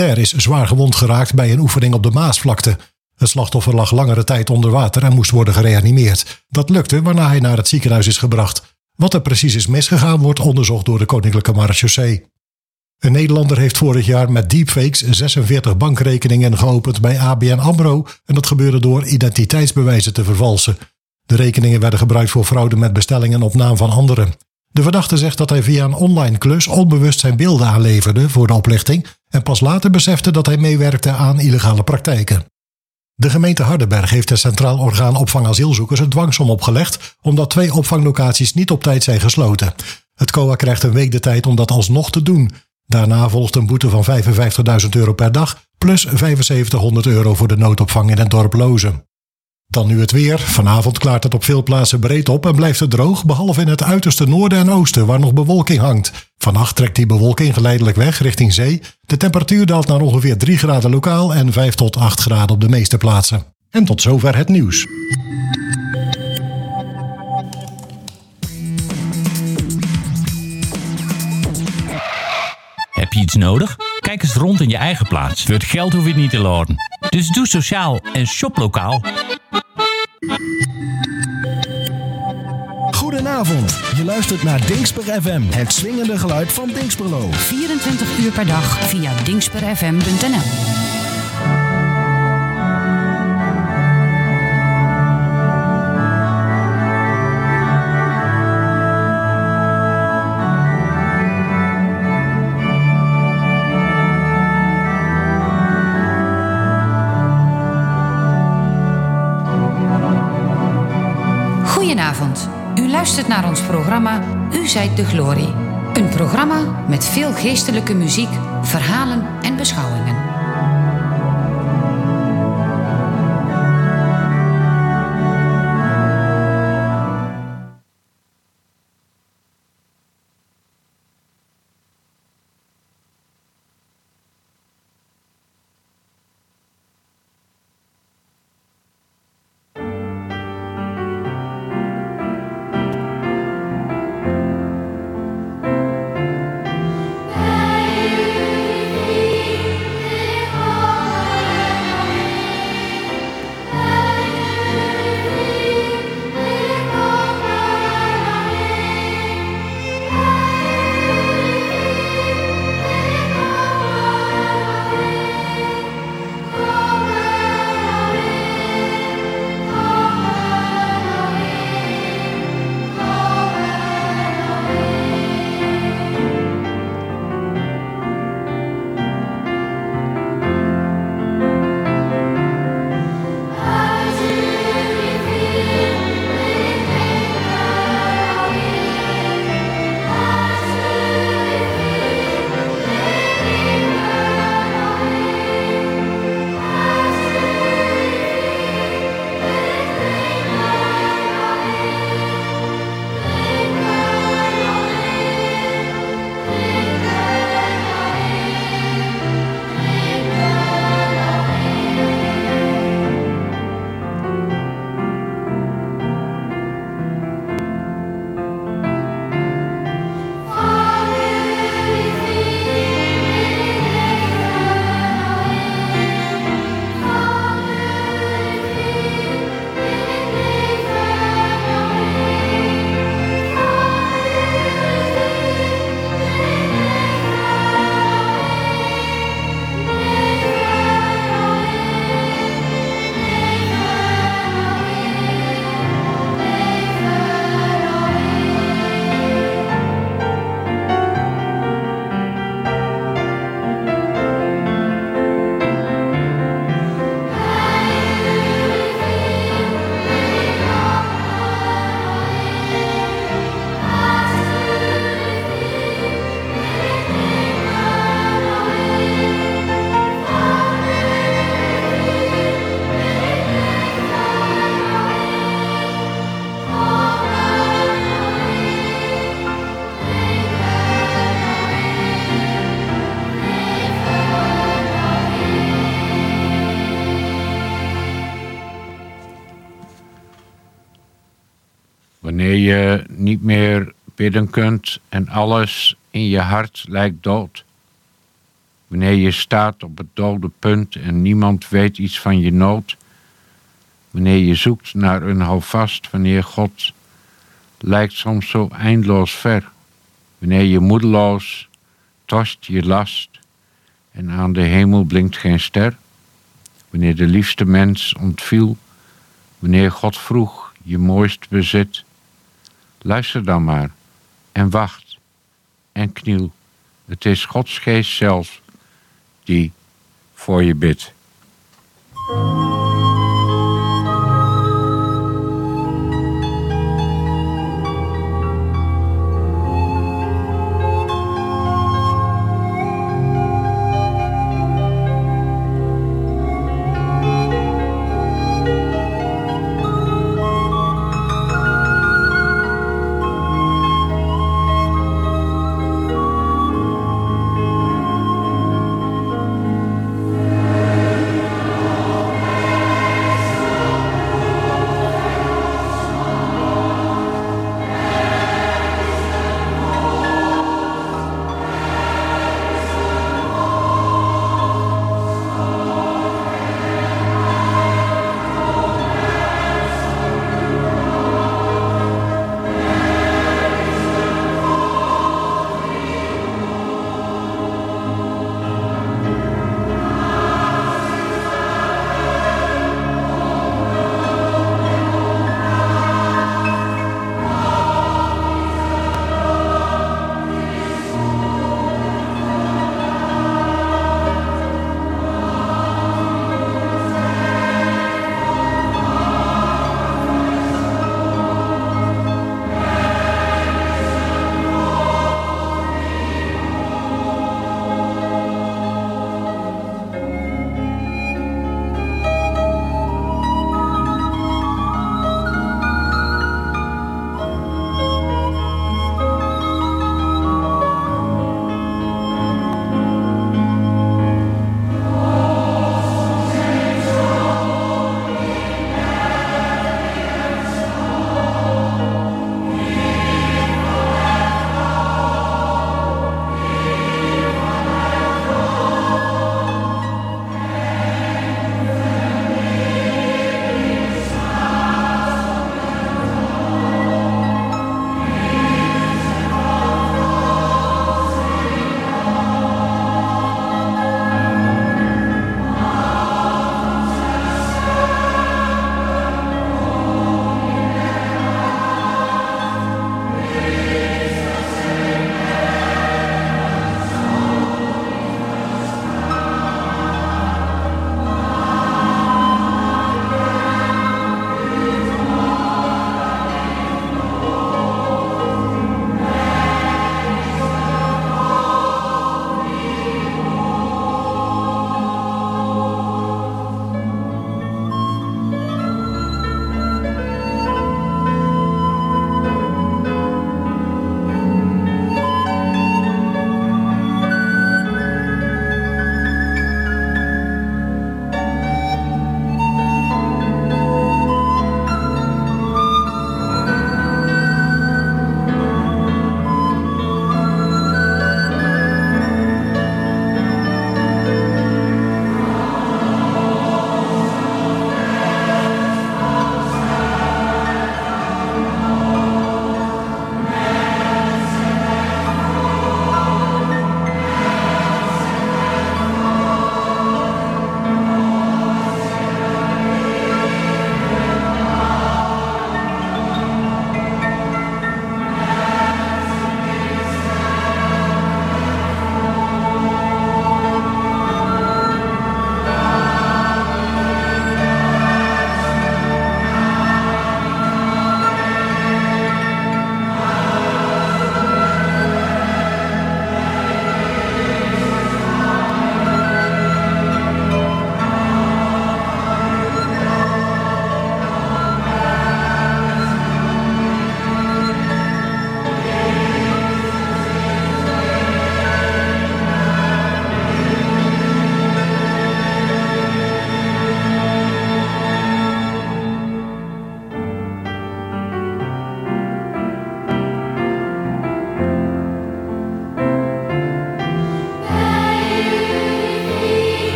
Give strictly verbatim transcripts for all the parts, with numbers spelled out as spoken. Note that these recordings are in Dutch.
Er is zwaar gewond geraakt bij een oefening op de Maasvlakte. Het slachtoffer lag langere tijd onder water en moest worden gereanimeerd. Dat lukte, waarna hij naar het ziekenhuis is gebracht. Wat er precies is misgegaan wordt onderzocht door de Koninklijke Marechaussee. Een Nederlander heeft vorig jaar met deepfakes zesenveertig bankrekeningen geopend bij A B N AMRO en dat gebeurde door identiteitsbewijzen te vervalsen. De rekeningen werden gebruikt voor fraude met bestellingen op naam van anderen. De verdachte zegt dat hij via een online klus onbewust zijn beelden aanleverde voor de oplichting en pas later besefte dat hij meewerkte aan illegale praktijken. De gemeente Hardenberg heeft het Centraal Orgaan Opvang Asielzoekers een dwangsom opgelegd omdat twee opvanglocaties niet op tijd zijn gesloten. Het C O A krijgt een week de tijd om dat alsnog te doen. Daarna volgt een boete van vijfenvijftigduizend euro per dag plus vijfenzeventighonderd euro voor de noodopvang in het dorp Lozen. Dan nu het weer. Vanavond klaart het op veel plaatsen breed op en blijft het droog, behalve in het uiterste noorden en oosten waar nog bewolking hangt. Vannacht trekt die bewolking geleidelijk weg richting zee. De temperatuur daalt naar ongeveer drie graden lokaal en vijf tot acht graden op de meeste plaatsen. En tot zover het nieuws. Heb je iets nodig? Kijk eens rond in je eigen plaats. Voor het geld hoef je het niet te laden. Dus doe sociaal en shop lokaal. Goedenavond, je luistert naar Dingsper F M, het swingende geluid van Dingsperlo. vierentwintig uur per dag via dingsper f m punt n l. Goedenavond. U luistert naar ons programma U zijt de Glorie. Een programma met veel geestelijke muziek, verhalen en beschouwingen. Wanneer je niet meer bidden kunt en alles in je hart lijkt dood. Wanneer je staat op het dode punt en niemand weet iets van je nood. Wanneer je zoekt naar een houvast, wanneer God lijkt soms zo eindeloos ver. Wanneer je moedeloos torst je last en aan de hemel blinkt geen ster. Wanneer de liefste mens ontviel, wanneer God vroeg je mooist bezit. Luister dan maar en wacht en kniel. Het is Gods geest zelf die voor je bidt.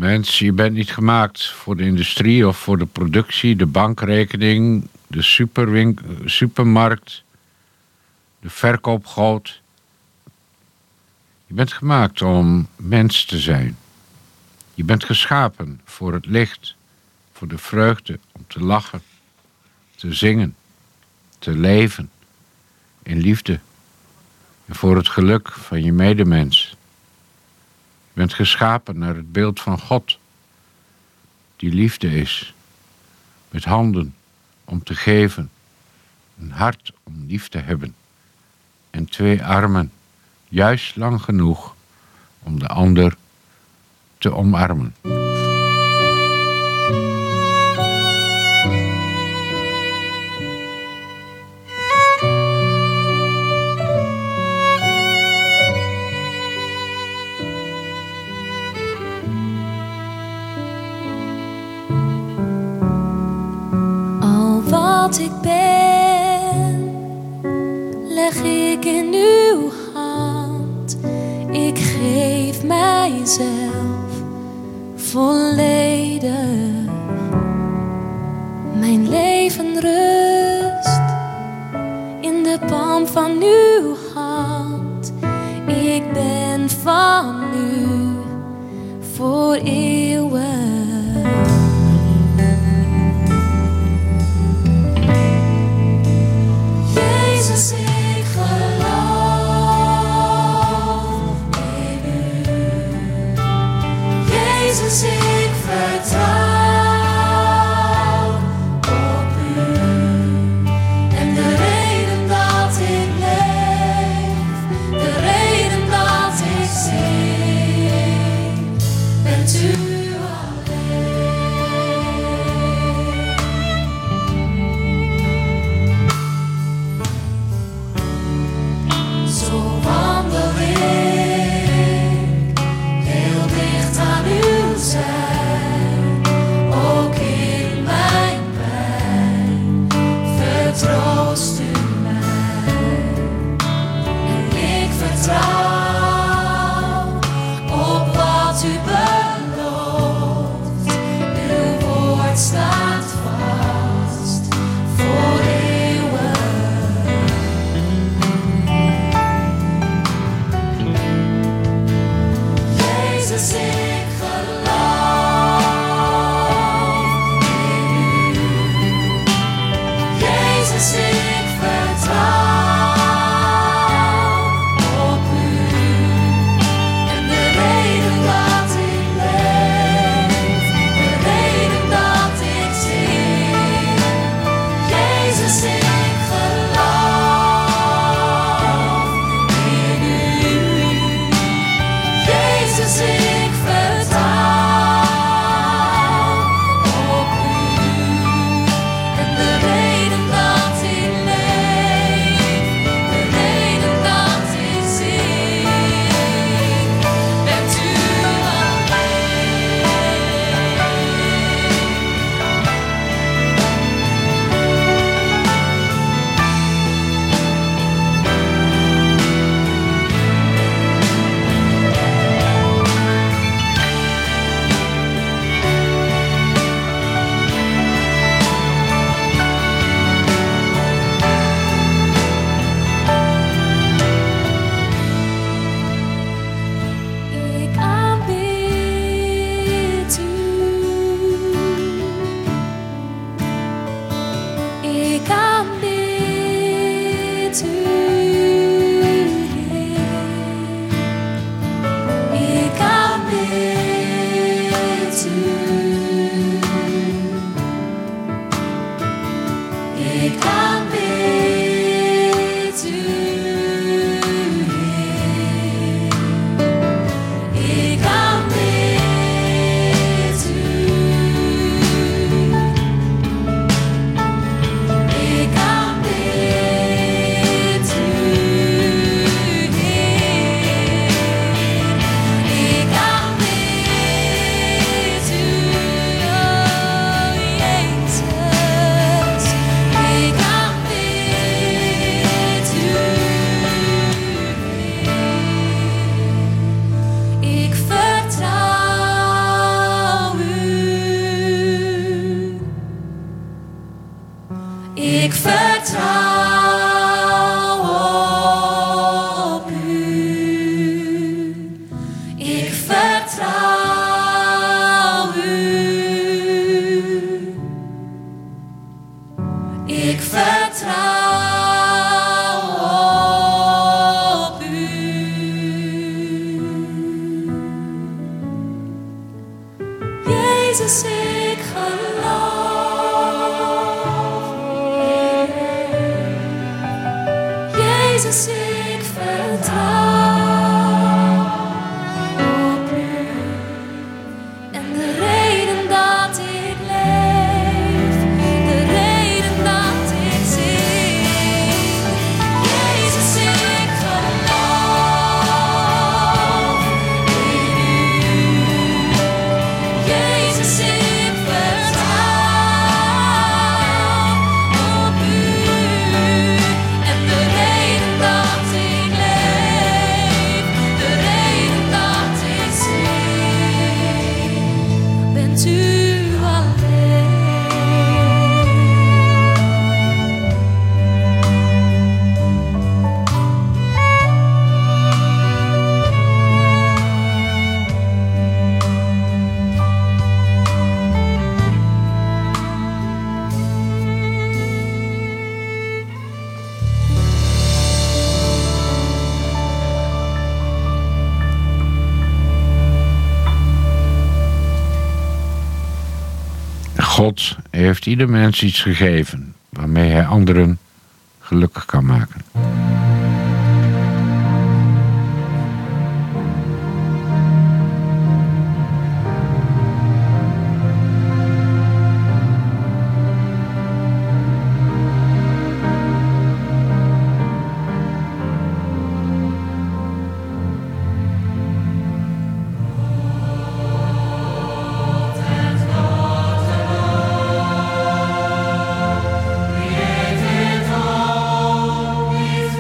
Mens, je bent niet gemaakt voor de industrie of voor de productie, de bankrekening, de superwink- supermarkt, de verkoopgoot. Je bent gemaakt om mens te zijn. Je bent geschapen voor het licht, voor de vreugde, om te lachen, te zingen, te leven in liefde en voor het geluk van je medemens. Je bent geschapen naar het beeld van God, die liefde is, met handen om te geven, een hart om lief te hebben en twee armen, juist lang genoeg om de ander te omarmen. Wat ik ben, leg ik in uw hand. Ik geef mijzelf volledig. Mijn leven rust in de palm van uw hand. Ik ben van u voor eeuwig. Jezus, ik geloof in u. Jezus, ik vertrouw op u. En de reden dat ik leef, de reden dat ik zing, bent u. Jezus, ik vertrouw op u. En de reden dat ik leef, de reden dat ik zing. Jezus, ik geloof in u. Jezus, ik vertrouw op u. En de reden dat ik leef, de reden dat ik zing, bent u alleen. God heeft ieder mens iets gegeven waarmee hij anderen gelukkig kan maken. Created all these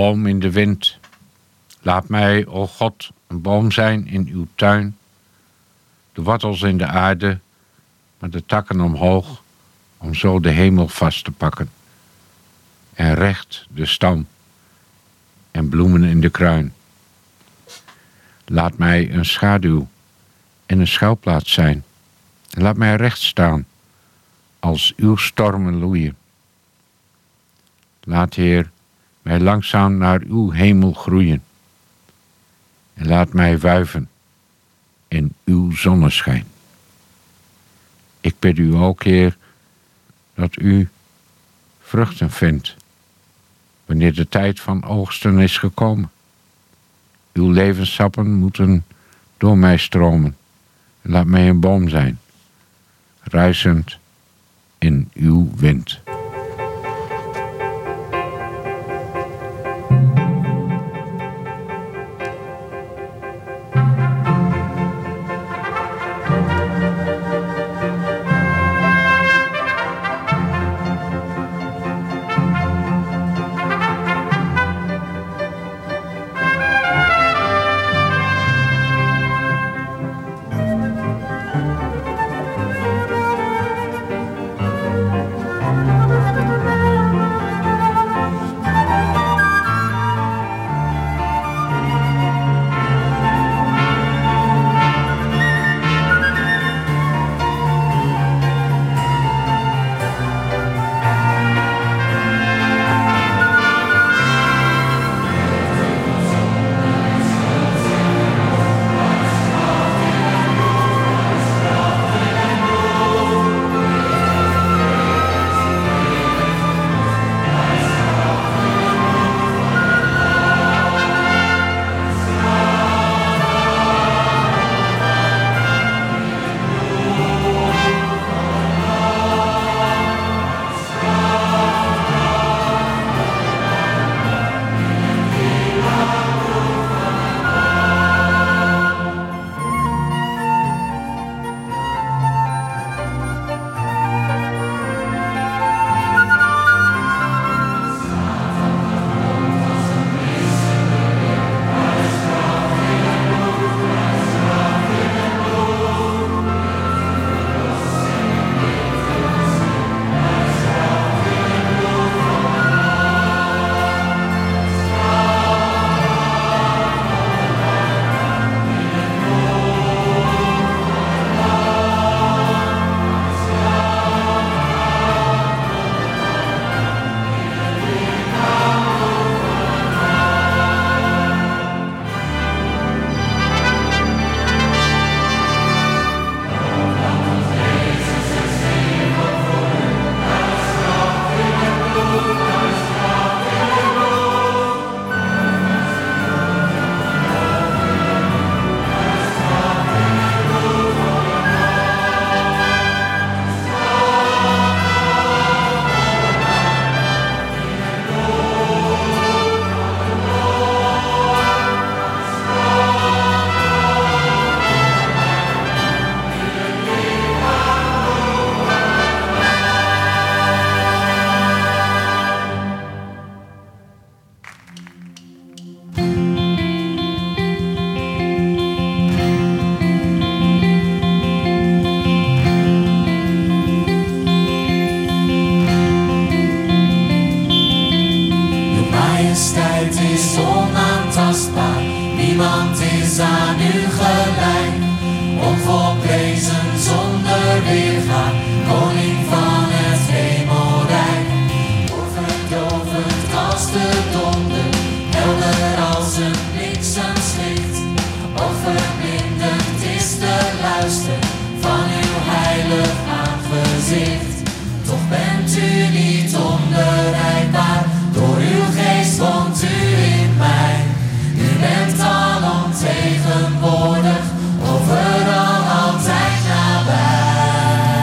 boom in de wind. Laat mij, o God, een boom zijn in uw tuin. De wortels in de aarde, maar de takken omhoog, om zo de hemel vast te pakken. En recht de stam en bloemen in de kruin. Laat mij een schaduw en een schuilplaats zijn. En laat mij recht staan, als uw stormen loeien. Laat, Heer, mij langzaam naar uw hemel groeien. En laat mij wuiven in uw zonneschijn. Ik bid u ook, Heer, dat u vruchten vindt, wanneer de tijd van oogsten is gekomen. Uw levenssappen moeten door mij stromen. En laat mij een boom zijn, ruisend in uw wind. Overal altijd nabij.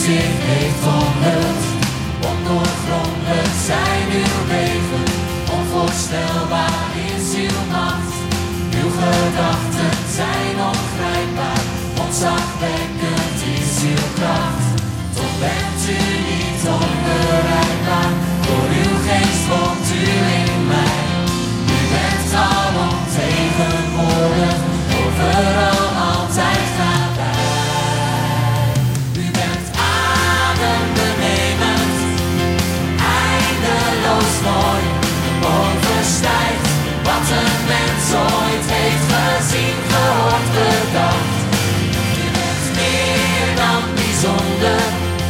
zich heeft omhuld. Ondoorgrondelijk zijn uw wegen, onvoorstelbaar is uw macht. Uw gedachten zijn ongrijpbaar, ontzagwekkend is uw kracht. Toch bent u niet onbereikbaar, door uw geest woont u in mij. U bent alomtegenwoordig, overal altijd nabij. U bent adembenemend, eindeloos mooi, overstijgt wat een mens ooit heeft gezien, gehoord, bedacht. U bent meer dan bijzonder,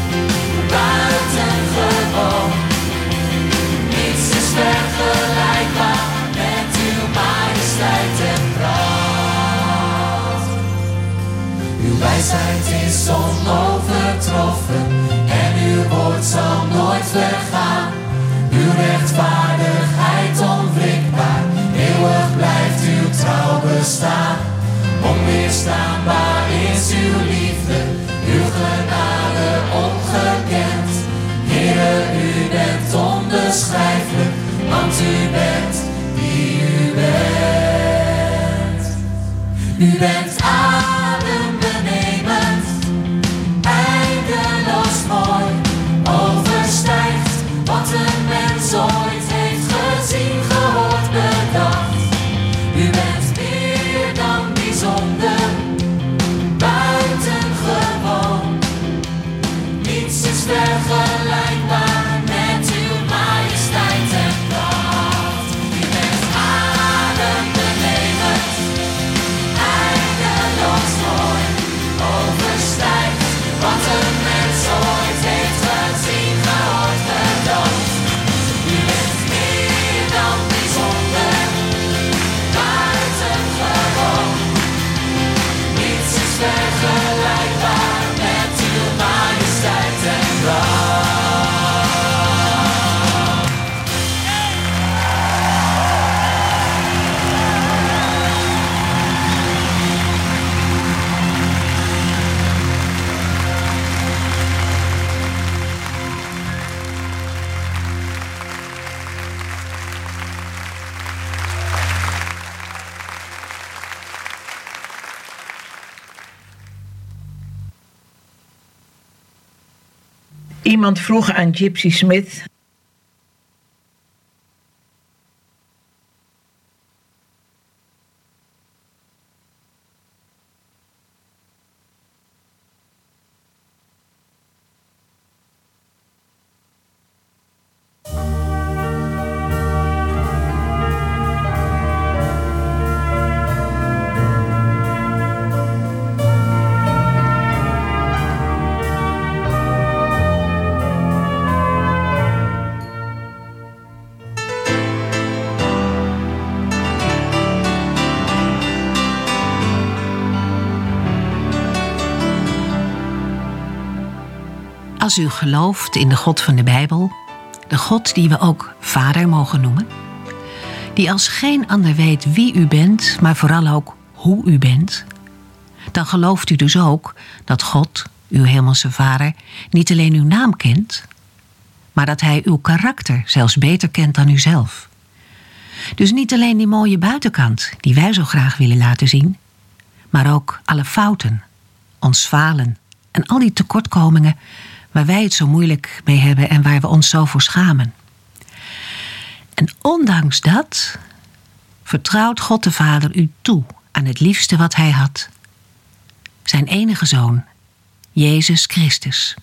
buitengewoon. Niets is vergelijkbaar met uw majesteit en pracht. Uw wijsheid is onovertroffen en uw woord zal nooit vergaan. Uw rechtvaardigheid onwrikbaar, eeuwig blijft uw trouw bestaan. Onweerstaanbaar is uw liefde, uw genade ongekend. Heere, u bent onbeschrijfelijk, want u bent wie u bent. U bent adembenemend, eindeloos mooi, overstijgt wat een mens ooit heeft gezien, gehoord, bedacht. U bent meer dan bijzonder, buitengewoon. Niets is vergelijkbaar met uw majesteit en pracht. U bent adembenemend, eindeloos mooi, overstijgt wat een mens ooit heeft gezien, gehoord, bedacht. U bent meer dan bijzonder, buitengewoon. Niets is vergelijkbaar met uw majesteit en pracht. Iemand vroeg aan Gypsy Smith: Als u gelooft in de God van de Bijbel, de God die we ook Vader mogen noemen, die als geen ander weet wie u bent, maar vooral ook hoe u bent, dan gelooft u dus ook dat God, uw hemelse Vader, niet alleen uw naam kent, maar dat Hij uw karakter zelfs beter kent dan uzelf. Dus niet alleen die mooie buitenkant die wij zo graag willen laten zien, maar ook alle fouten, ons falen en al die tekortkomingen waar wij het zo moeilijk mee hebben en waar we ons zo voor schamen. En ondanks dat vertrouwt God de Vader u toe aan het liefste wat Hij had. Zijn enige Zoon, Jezus Christus.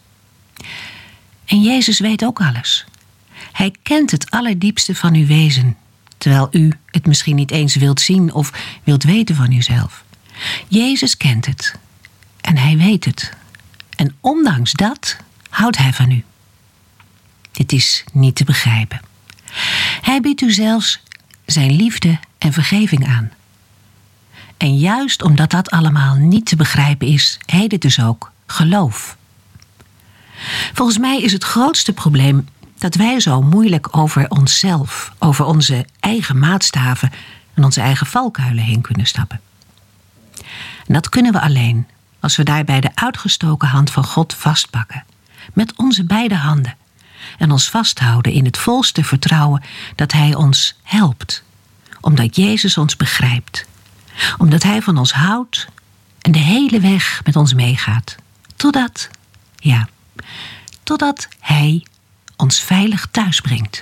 En Jezus weet ook alles. Hij kent het allerdiepste van uw wezen, terwijl u het misschien niet eens wilt zien of wilt weten van uzelf. Jezus kent het en Hij weet het. En ondanks dat houdt Hij van u. Dit is niet te begrijpen. Hij biedt u zelfs zijn liefde en vergeving aan. En juist omdat dat allemaal niet te begrijpen is, heet het dus ook geloof. Volgens mij is het grootste probleem dat wij zo moeilijk over onszelf, over onze eigen maatstaven en onze eigen valkuilen heen kunnen stappen. En dat kunnen we alleen als we daarbij de uitgestoken hand van God vastpakken met onze beide handen en ons vasthouden in het volste vertrouwen dat Hij ons helpt, omdat Jezus ons begrijpt, omdat Hij van ons houdt en de hele weg met ons meegaat, totdat, ja, totdat Hij ons veilig thuis brengt.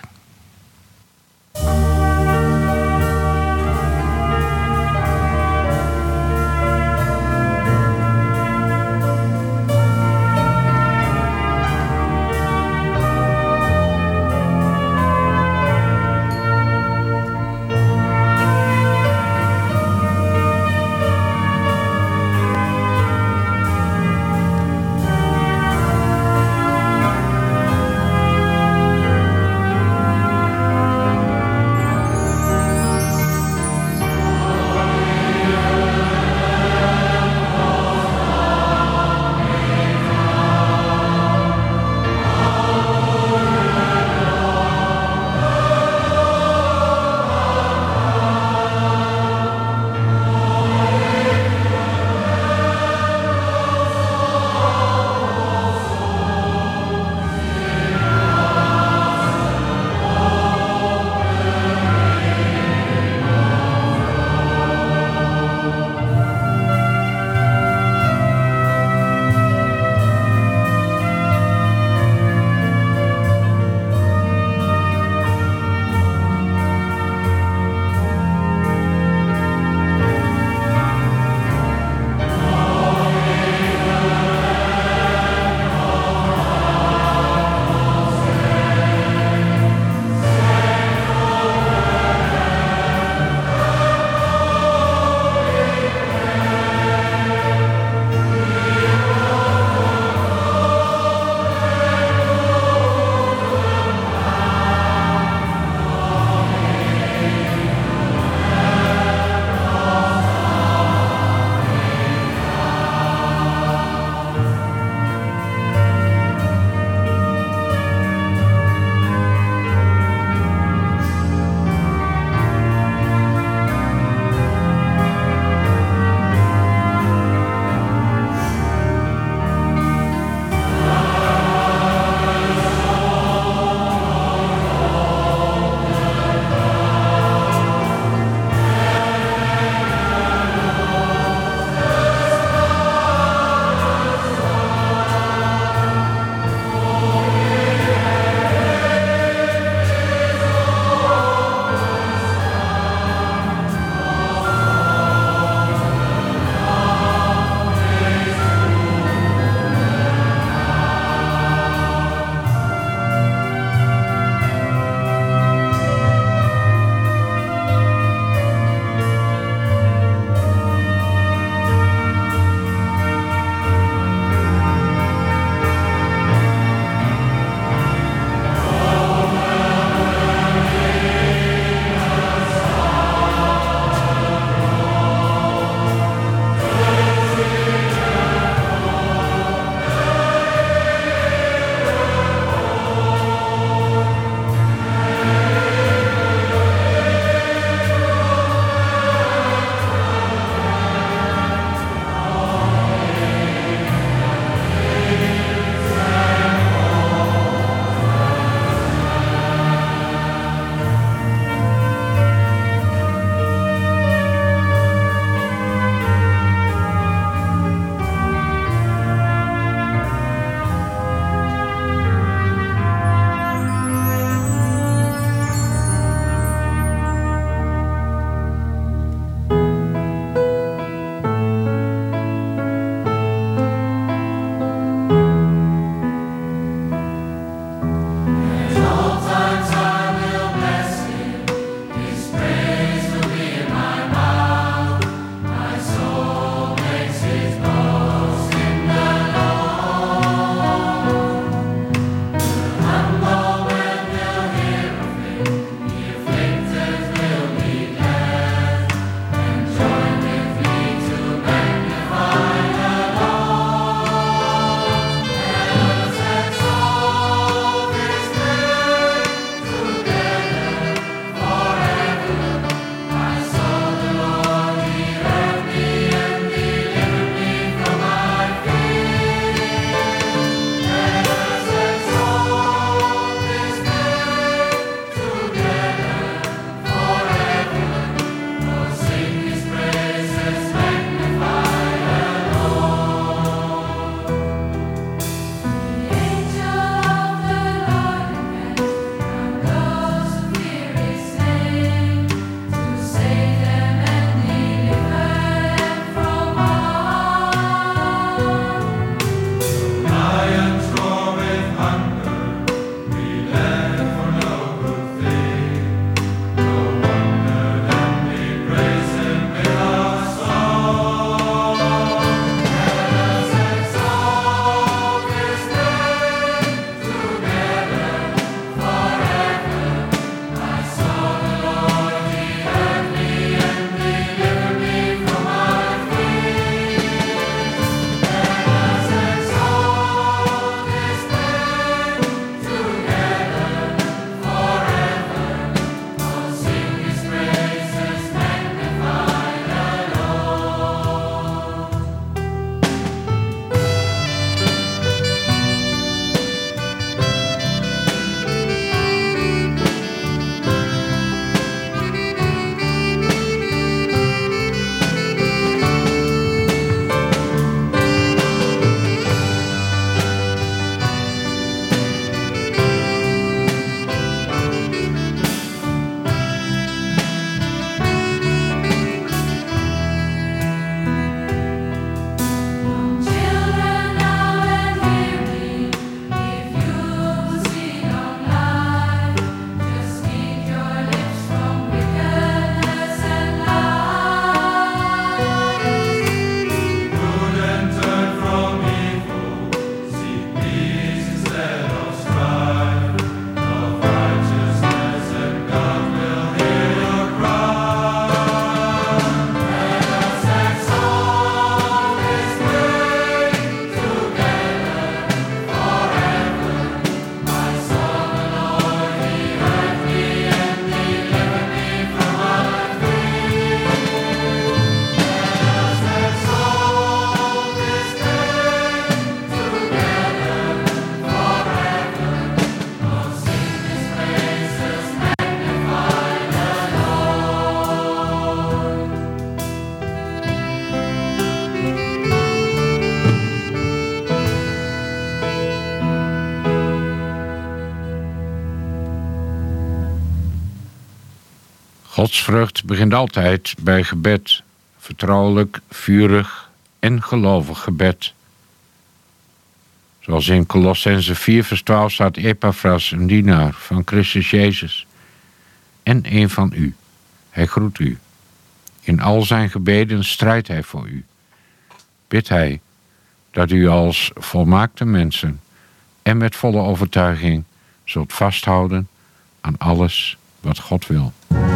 Godsvrucht begint altijd bij gebed, vertrouwelijk, vurig en gelovig gebed. Zoals in Kolossenzen vier vers twaalf staat: Epaphras, een dienaar van Christus Jezus en een van u. Hij groet u. In al zijn gebeden strijdt hij voor u. Bidt hij dat u als volmaakte mensen en met volle overtuiging zult vasthouden aan alles wat God wil.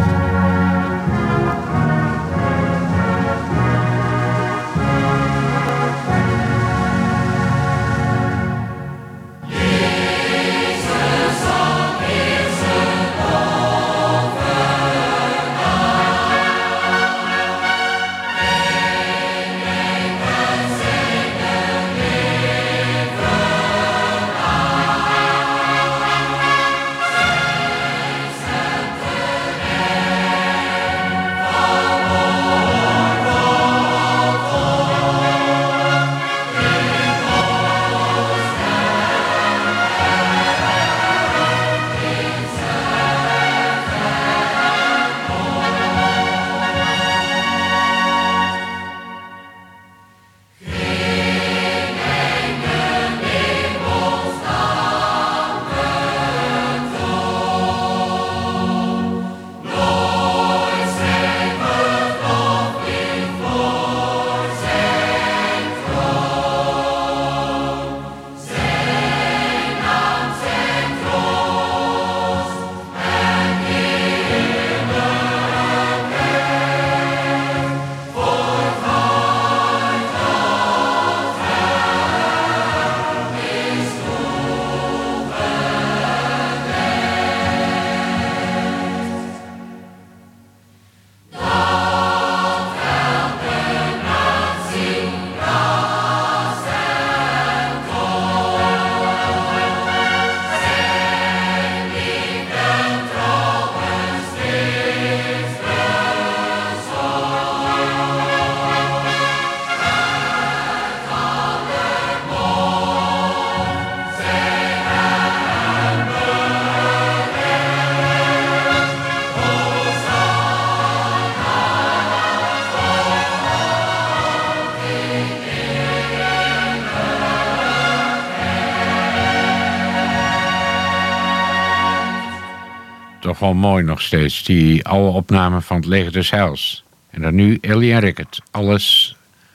Toch wel mooi nog steeds, die oude opname van het Leger des Heils. En dan nu Ellie en Rickert. Alles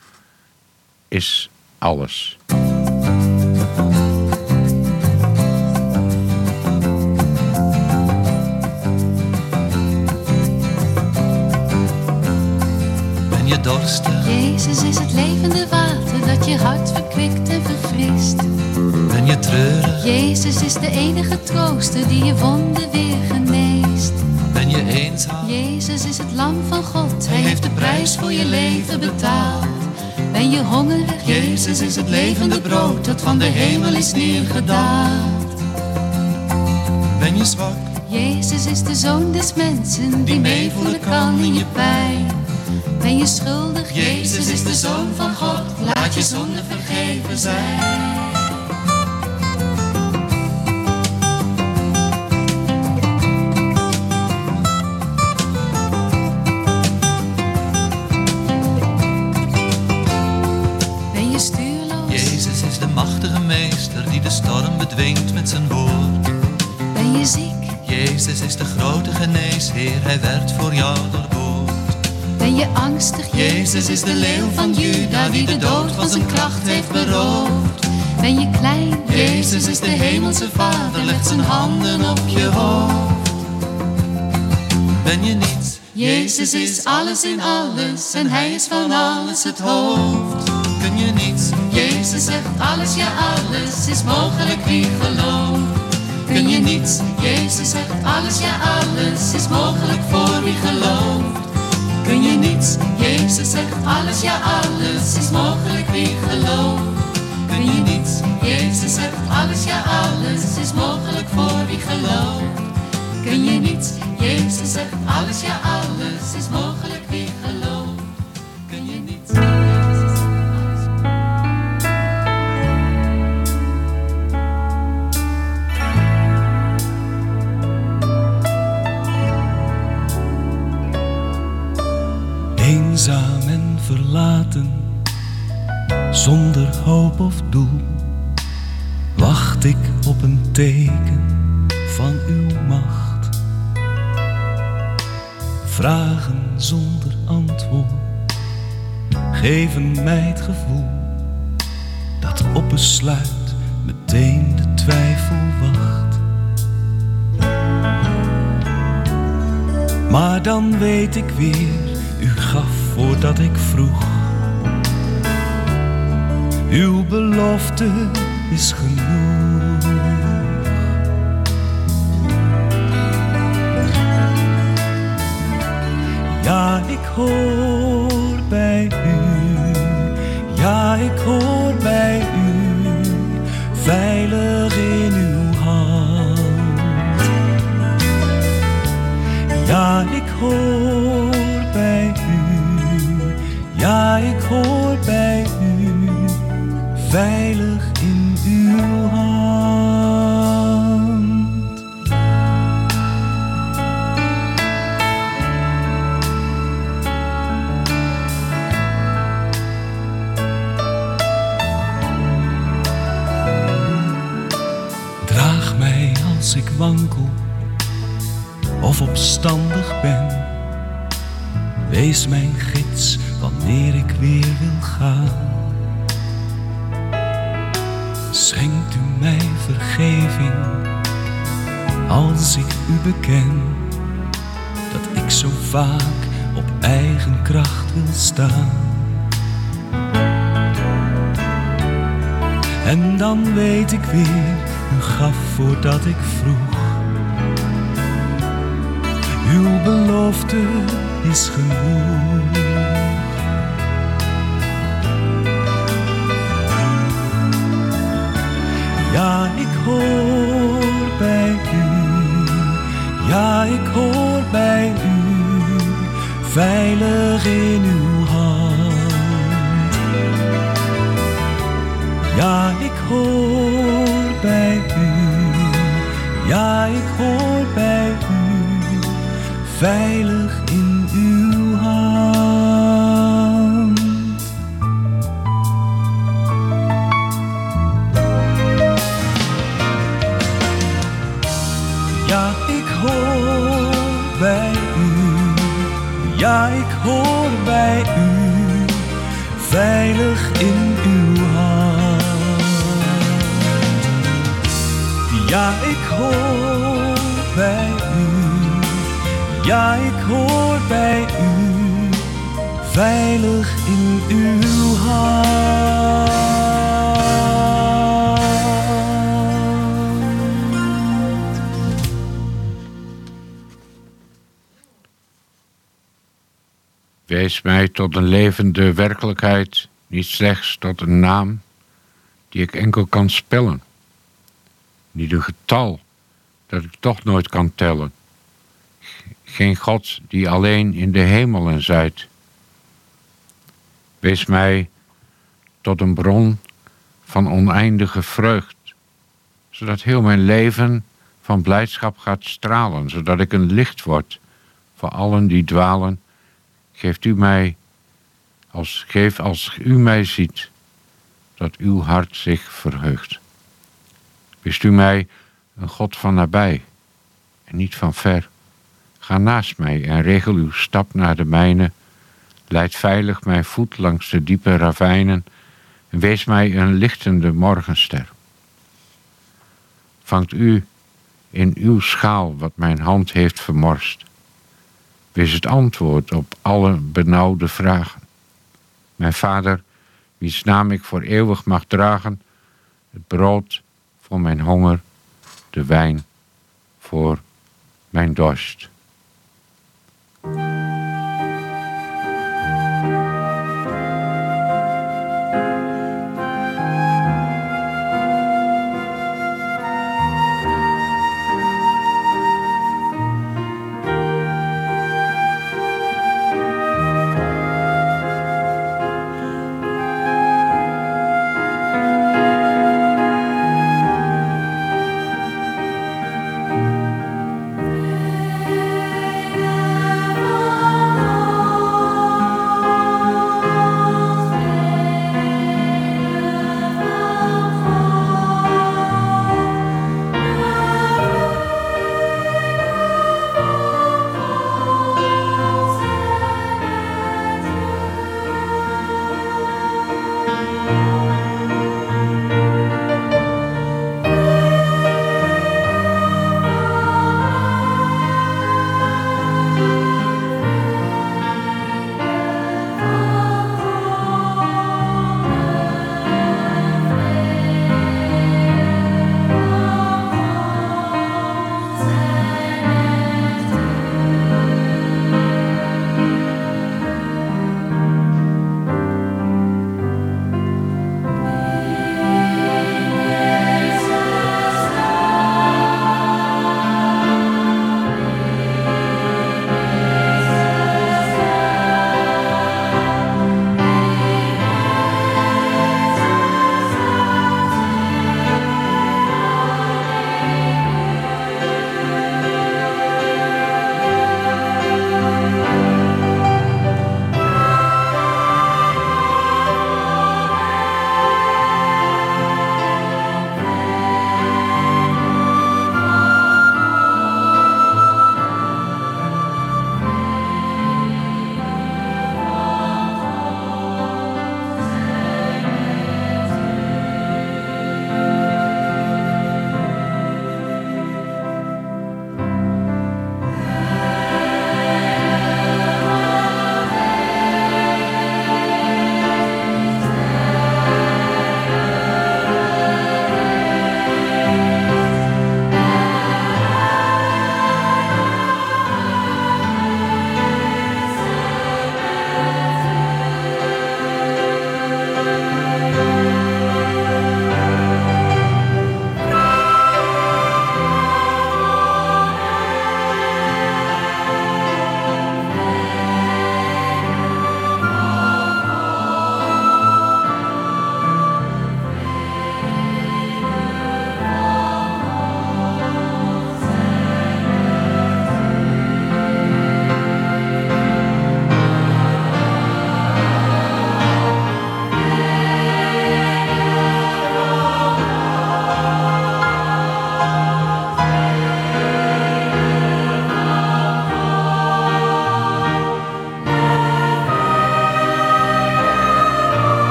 is alles. Ben je dorstig? Jezus is het levende water dat je hart verkwikt en verfrist. Ben je treurig? Jezus is de enige trooster die je wonden weer geneest. Ben je eenzaam? Jezus is het lam van God, hij heeft de prijs voor je leven betaald. Ben je hongerig? Jezus is het levende brood dat van de hemel is neergedaald. Ben je zwak? Jezus is de zoon des mensen die meevoelen kan in je pijn. Ben je schuldig? Jezus is de zoon van God, laat je zonde vergeven zijn. Ben je stuurloos? Jezus is de machtige meester die de storm bedwingt met zijn woord. Ben je ziek? Jezus is de grote geneesheer, hij werd voor jou doorboord. Ben je angstig? Jezus is de leeuw van Juda die de dood van zijn kracht heeft beroofd. Ben je klein? Jezus is de hemelse Vader, legt zijn handen op je hoofd. Ben je niets? Jezus is alles in alles en hij is van alles het hoofd. Kun je niets? Jezus zegt alles, ja alles is mogelijk wie gelooft. Kun je niets? Jezus zegt alles, ja alles is mogelijk voor wie gelooft. Kun je niets? Jezus zegt alles, ja alles is mogelijk wie gelooft. Kun je niets? Jezus zegt alles, ja alles is mogelijk voor wie gelooft. Kun je niets? Jezus zegt alles, ja alles is mogelijk wie gelooft. Kun je niets? eenzaam en verlaten, zonder hoop of doel, wacht ik op een teken van uw macht. Vragen zonder antwoord geven mij het gevoel dat op besluit meteen de twijfel wacht. Maar dan weet ik weer, u gaf voordat ik vroeg. Uw belofte is genoeg. Ja, ik hoor bij u. Ja, ik hoor bij u. Veilig in uw hand. Ja, ik hoor bij u. Ja, ik hoor bij u. Veilig in uw hand. Draag mij als ik wankel of opstandig ben. Wees mijn gids wanneer ik weer wil gaan. Schenkt u mij vergeving als ik u beken dat ik zo vaak op eigen kracht wil staan. En dan weet ik weer, u gaf voordat ik vroeg. Uw belofte is genoeg. Ja, ik hoor bij u. Ja, ik hoor bij u. Veilig in uw hand. Ja, ik hoor bij u. Ja, ik hoor bij u. Veilig in uw hand. Ja, ik hoor bij u. Ja, ik hoor bij u. Veilig in uw hand. Ja, ik hoor bij u. Ja, ik hoor bij u, veilig in uw hand. Wees mij tot een levende werkelijkheid, niet slechts tot een naam die ik enkel kan spellen. Niet een getal dat ik toch nooit kan tellen. Geen God die alleen in de hemelen zijt. Wees mij tot een bron van oneindige vreugd, zodat heel mijn leven van blijdschap gaat stralen, zodat ik een licht word voor allen die dwalen. Geeft u mij, als, geef als u mij ziet, dat uw hart zich verheugt. Wees u mij een God van nabij en niet van ver. Ga naast mij en regel uw stap naar de mijne. Leid veilig mijn voet langs de diepe ravijnen en wees mij een lichtende morgenster. Vangt u in uw schaal wat mijn hand heeft vermorst. Wees het antwoord op alle benauwde vragen. Mijn Vader, wiens naam ik voor eeuwig mag dragen, het brood voor mijn honger, de wijn voor mijn dorst.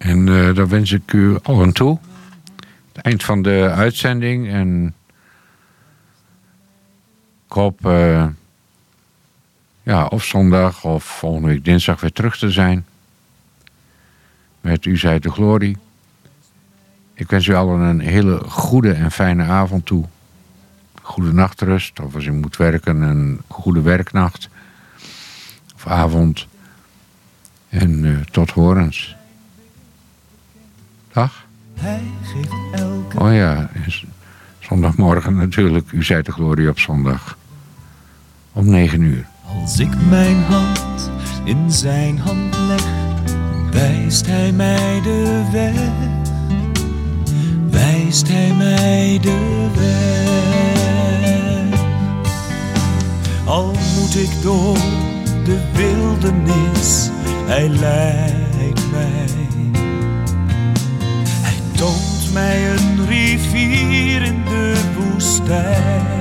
En uh, daar wens ik u allen toe. Het eind van de uitzending. En ik hoop uh, ja, of zondag of volgende week dinsdag weer terug te zijn. Met U zij de glorie. Ik wens u allen een hele goede en fijne avond toe. Goede nachtrust. Of als u moet werken, een goede werknacht. Of avond. En uh, tot horens. Dag. Hij geeft elke... Oh ja, zondagmorgen natuurlijk. U zij de glorie op zondag. Om negen uur. Als ik mijn hand in zijn hand leg, wijst hij mij de weg. Wijst hij mij de weg. Al moet ik door de wildernis, hij leidt mij. Hij toont mij een rivier in de woestijn.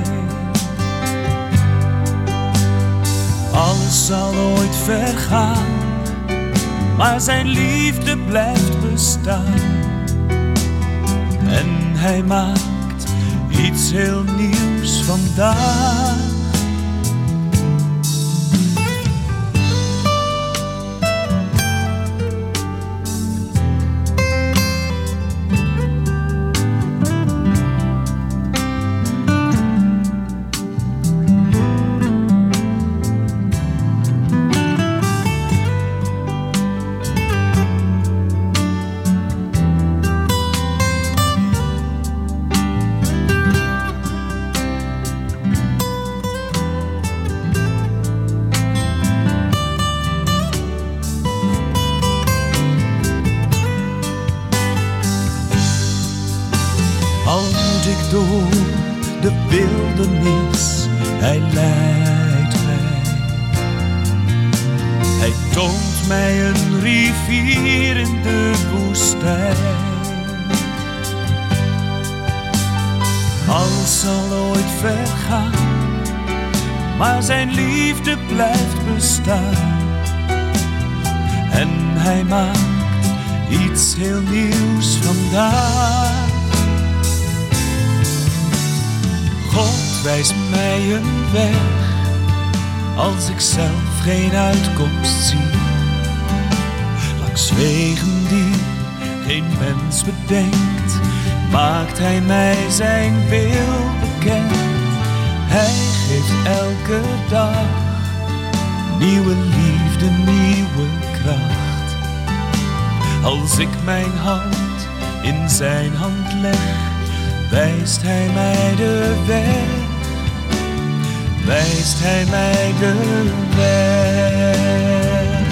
Alles zal ooit vergaan, maar zijn liefde blijft bestaan. En hij maakt iets heel nieuws vandaag. Door de wildernis, hij leidt mij. Hij toont mij een rivier in de woestijn. Alles zal ooit vergaan, maar zijn liefde blijft bestaan. En hij maakt iets heel nieuws vandaag. God wijst mij een weg, als ik zelf geen uitkomst zie. Langs wegen die geen mens bedenkt, maakt hij mij zijn wil bekend. Hij geeft elke dag nieuwe liefde, nieuwe kracht. Als ik mijn hand in zijn hand leg, wijst hij mij de weg, wijst hij mij de weg.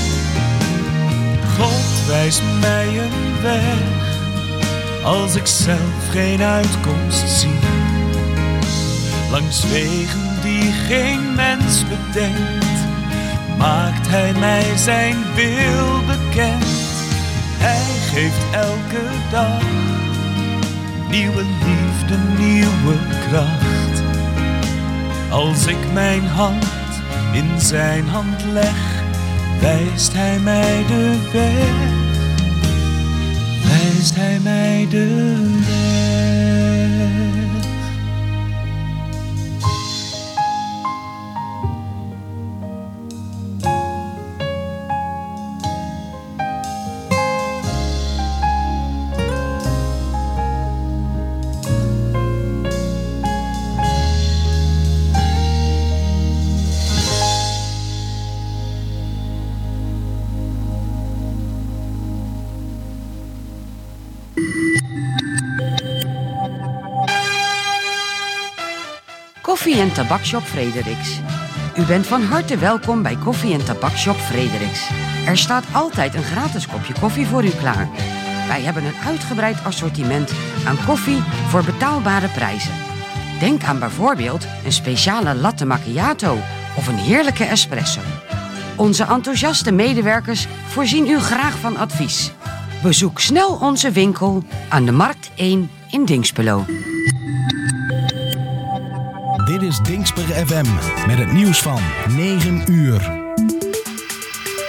God wijst mij een weg, als ik zelf geen uitkomst zie. Langs wegen die geen mens bedenkt, maakt hij mij zijn wil bekend. Hij geeft elke dag nieuwe liefde, nieuwe kracht. Als ik mijn hand in zijn hand leg, wijst hij mij de weg, wijst hij mij de weg. Koffie- en Tabakshop Frederiks. U bent van harte welkom bij Koffie- en Tabakshop Frederiks. Er staat altijd een gratis kopje koffie voor u klaar. Wij hebben een uitgebreid assortiment aan koffie voor betaalbare prijzen. Denk aan bijvoorbeeld een speciale latte macchiato of een heerlijke espresso. Onze enthousiaste medewerkers voorzien u graag van advies. Bezoek snel onze winkel aan de Markt één in Dinxperlo. Dit is Dinxper F M met het nieuws van negen uur.